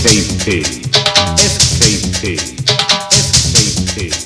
SKP, SKP, SKP.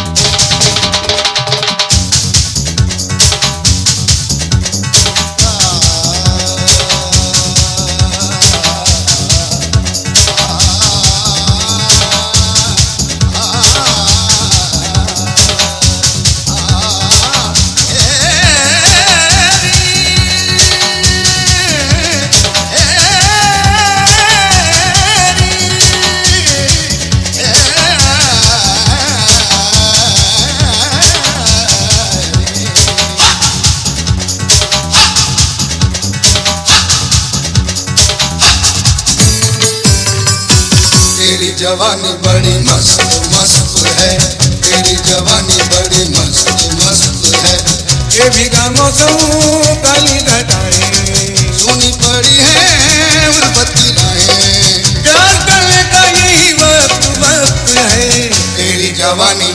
तेरी जवानी बड़ी मस्त मस्त है, तेरी जवानी बड़ी मस्त मस्त है। ये भीगा मौसम काली घटाएं, सोनी पड़ी है उल्फती राहें, प्यार करने का यही वक्त वक्त है। तेरी जवानी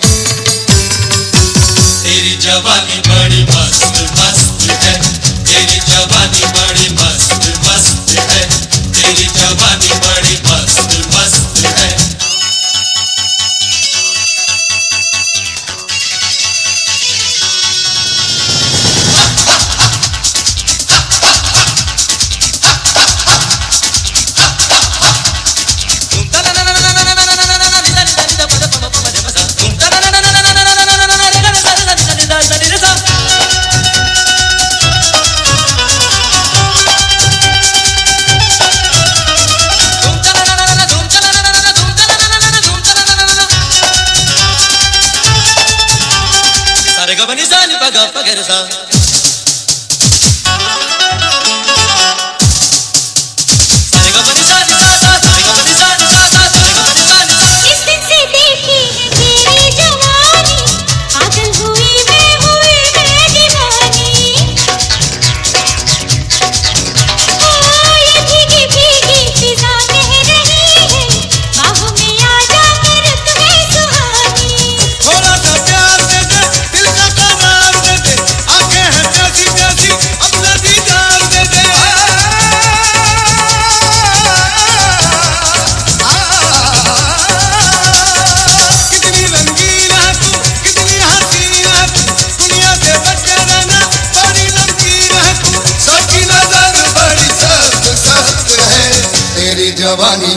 बड़ी मस्त मस्त है, तेरी जवानी बड़ी मस्त मस्त है, तेरी जवानी बड़ी मस्त मस्त है। इस दिन से देखी है तेरी जवानी, पागल हुई मैं दीवानी। ये भीगी भीगी फिजा कह रही है, बाहों में आजा कर तुम्हें सुहानी। थोड़ा सा प्यार दे दे, दिल का करार दे दे, आंखें हैं प्यासी प्यासी, अपना दीदार दे दे। कितनी रंगीन है तू, कितनी हसीन है तू, दुनिया से बच के रहना, बड़ी नमकीन है तू। सबकी नजर बड़ी सख्त सख्त है। तेरी जवानी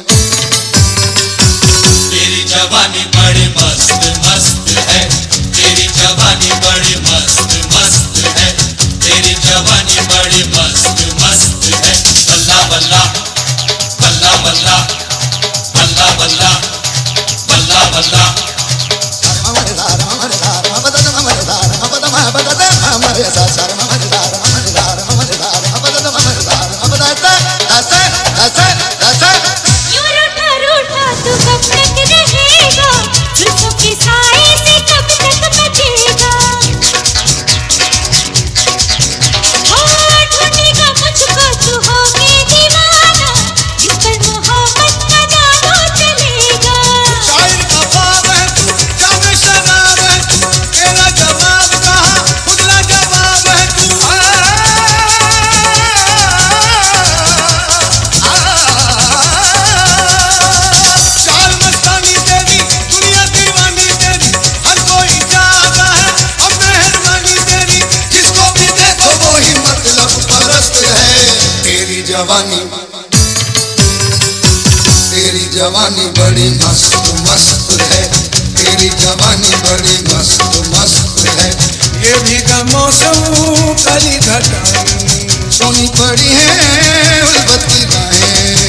बड़ी मस्त मस्त है, तेरी जवानी बड़ी मस्त मस्त है, तेरी जवानी बड़ी मस्त मस्त है। बल्ला बल्ला बल्ला बल्ला बल्ला बल्ला बल्ला बल्ला। यूं रूठा रूठा तू कब तक रहेगा, जुल्फों के साए से कब तक बचेगा। ढूंढेगा मुझको तू होके दीवाना, जिस पर मोहब्बत का जादू चलेगा। शायर का ख्वाब है तू, जामे शराब है तू, तेरा जवाब कहाँ, खुदला जवाब है तू। चाल मस्तानी तेरी, दुनिया दीवानी तेरी, हर कोई चाहता है अब मेहरबानी तेरी। जिसको भी देखो वो ही मतलब परस्त है। तेरी जवानी बड़ी मस्त मस्त है, तेरी जवानी बड़ी मस्त मस्त है। ये भीगा मौसम काली घटाएं, सोनी पड़ी है उल्फती राहें,